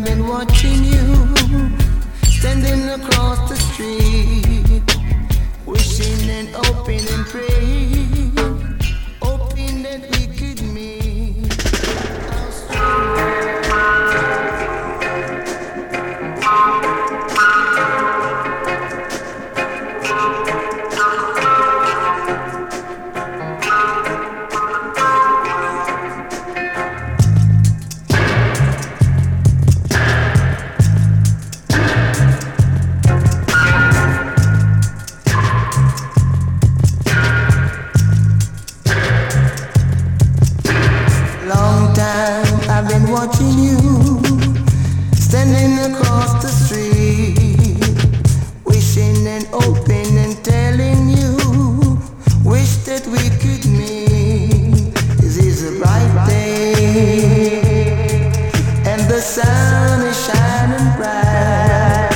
been watching you, standing across the street, wishing and hoping and praying, hoping that we could meet. Watching you, standing across the street, wishing and hoping and telling you, wish that we could meet. This is a bright day, and the sun is shining bright.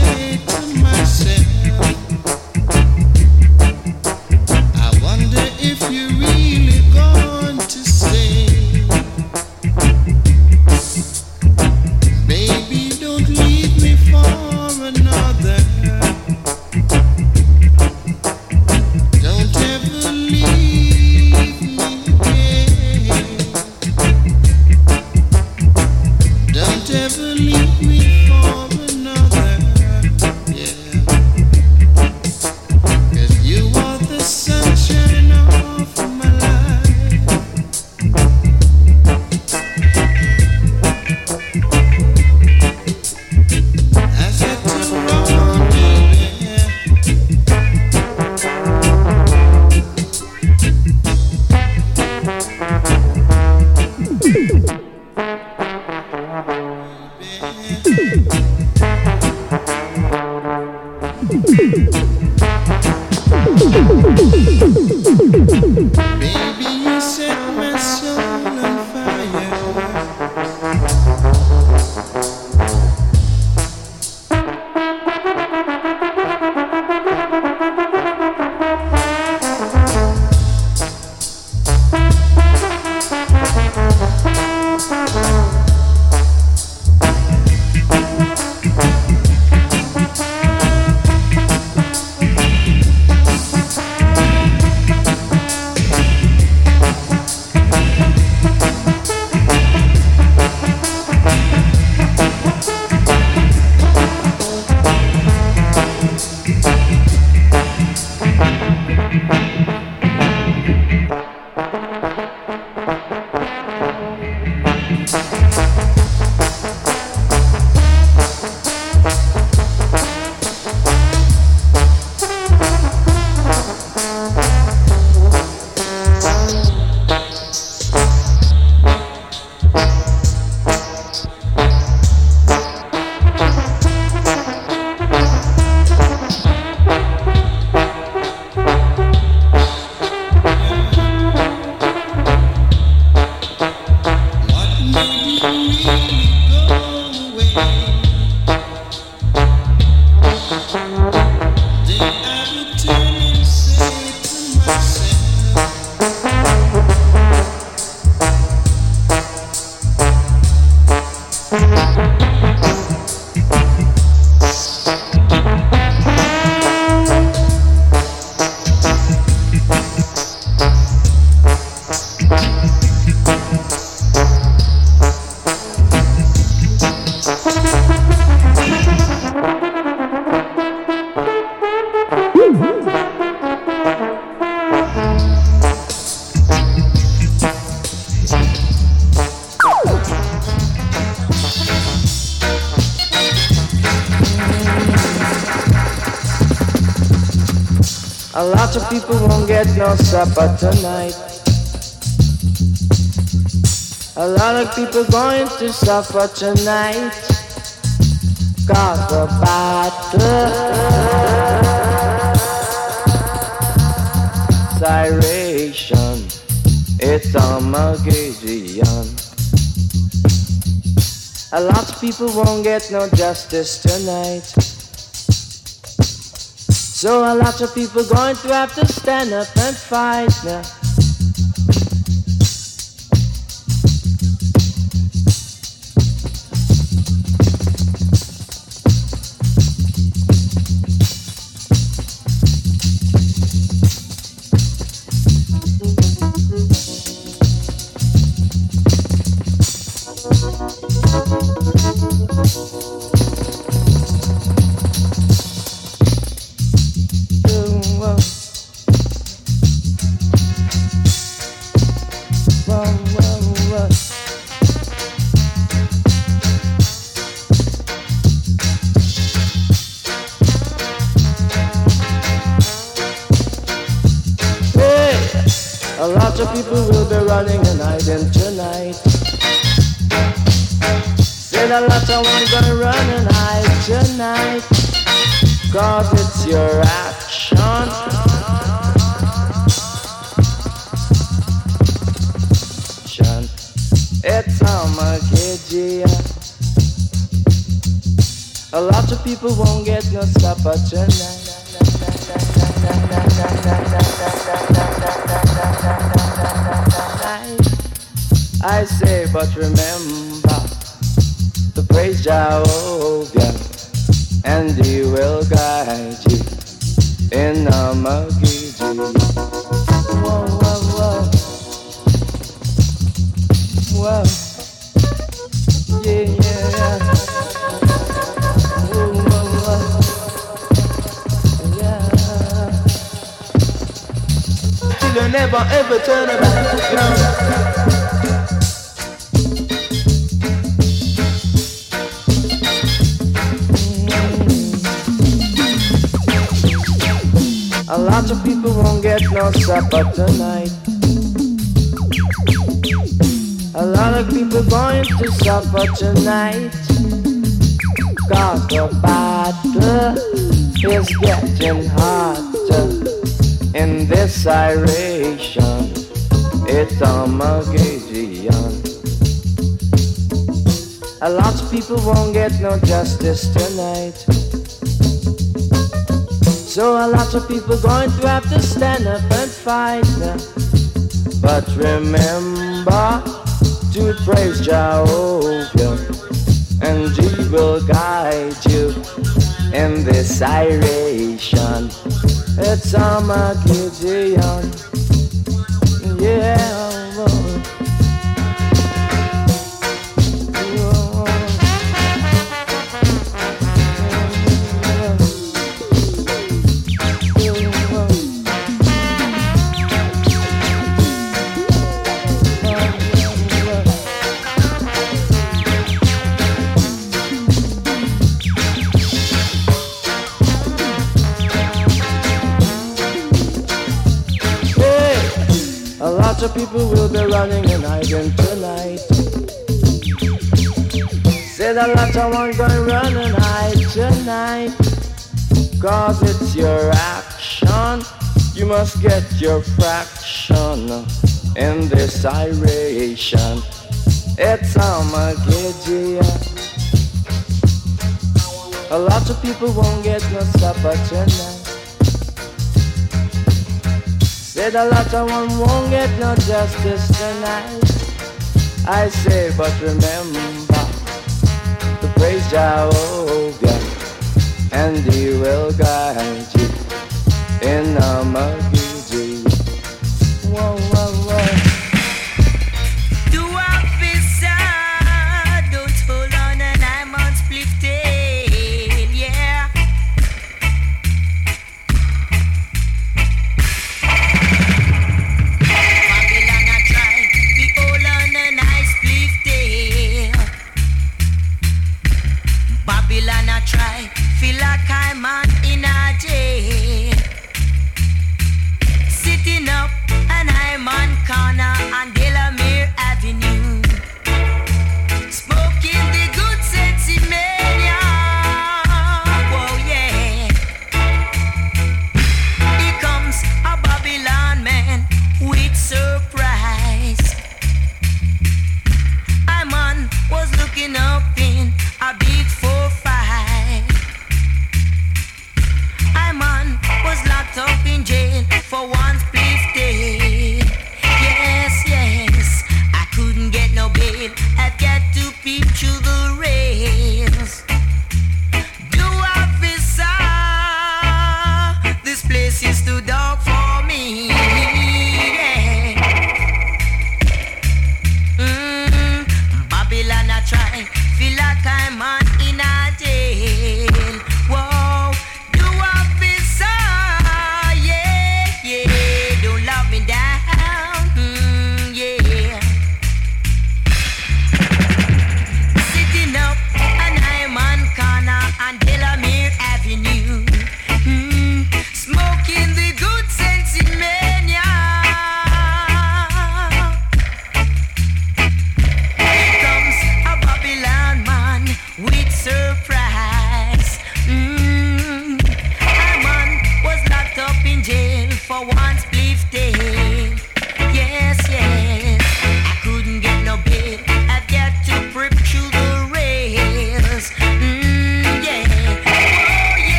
say to myself, I wonder if you're really going to stay. Baby, don't leave me for another. Don't ever leave me again. Don't ever leave me for another. Yeah. 'Cause you are the sunshine of my life. I said to go, baby. Baby, you set my soul on fire. A lot of people won't get no supper tonight. A lot of people going to suffer tonight. 'Cause the battle siration, it's Armageddon. A lot of people won't get no justice tonight. So a lot of people going to have to stand up and fight now. A lot of people will be running and hiding tonight. Said a lot of ones gonna run and hide tonight. 'Cause it's your action. It's Armageddon. A lot of people won't get no supper tonight. I say, but remember to praise Jehovah, and He will guide you in Amagiji. Whoa, whoa, whoa, whoa, yeah, yeah, yeah. Whoa, whoa, whoa, yeah. Till you never ever turn back, no. A lot of people won't get no supper tonight. A lot of people going to suffer tonight. Cause the battle is getting hotter in this iration. It's Armageddon. A lot of people won't get no justice tonight. So a lot of people going to have to stand up and fight now. But remember to praise Jehovah, and He will guide you in this iration. It's Armageddon, yeah. Lots of people will be running and hiding tonight. Said a lot of one gonna run and hide tonight. Cause it's your action. You must get your fraction in this iration. It's Armageddon. A lot of people won't get no supper tonight. Said a lot of one won't get no justice tonight. I say, but remember to praise Jehovah, and He will guide you in Armageddon. Whoa, whoa, whoa. Do officer, don't hold on and I'm on split tail, yeah. Babylon a try, feel like I'm on in a jail. Sitting up and I'm on corner on Delamere Avenue, smoking the good sexy mania. Whoa, yeah. Here comes a Babylon man with surprise. I'm on, was looking up in a big 4-5.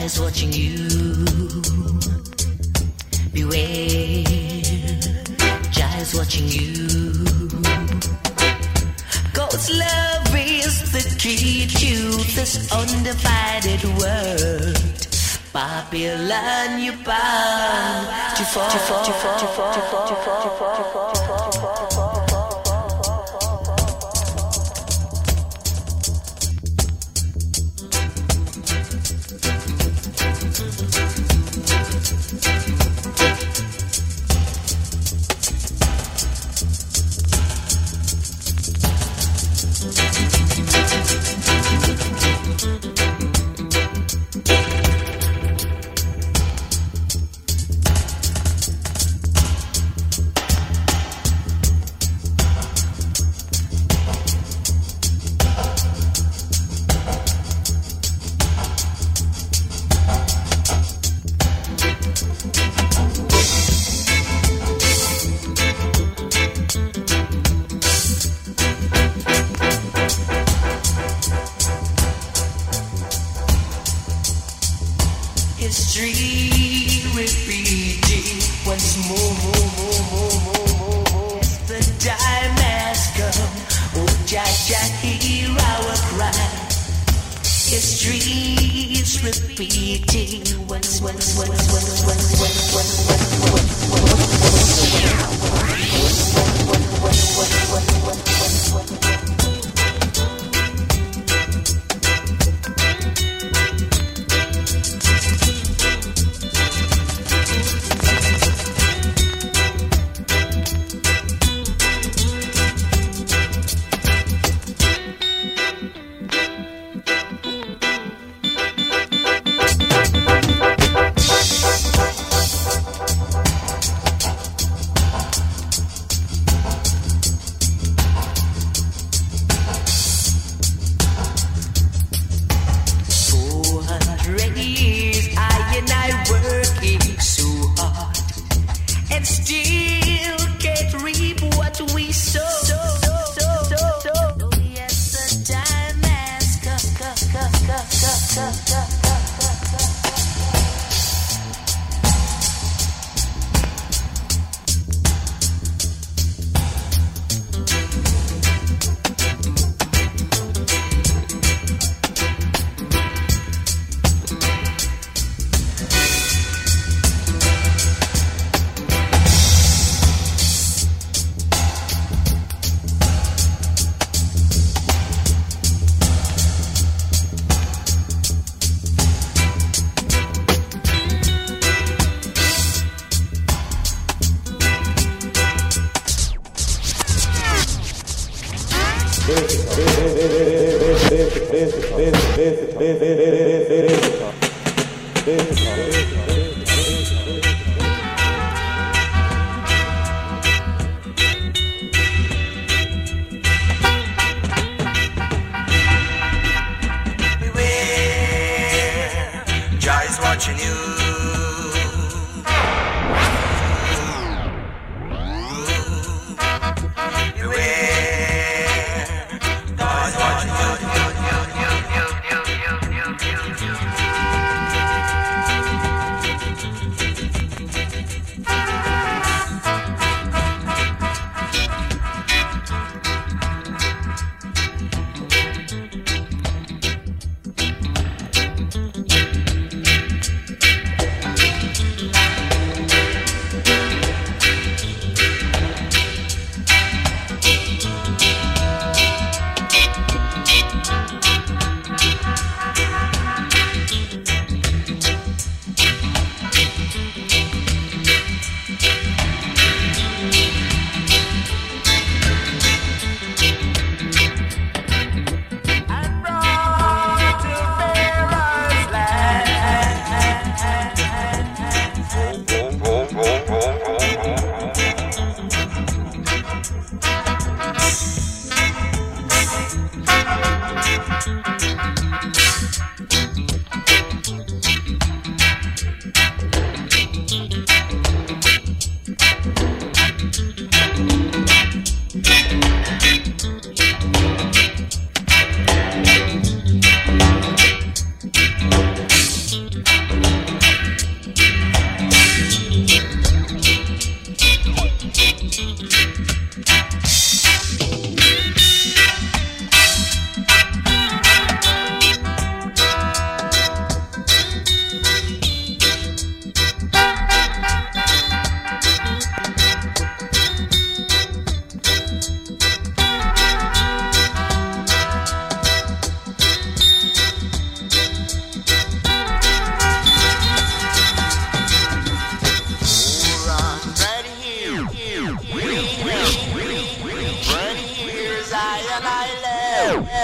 Jai's watching you. Beware, Jai's watching you. God's love is the key to this undivided world. Babylon, you bound to fall, to fall, to fall, to fall, to fall, to fall, to fall, to fall.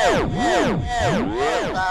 Bye.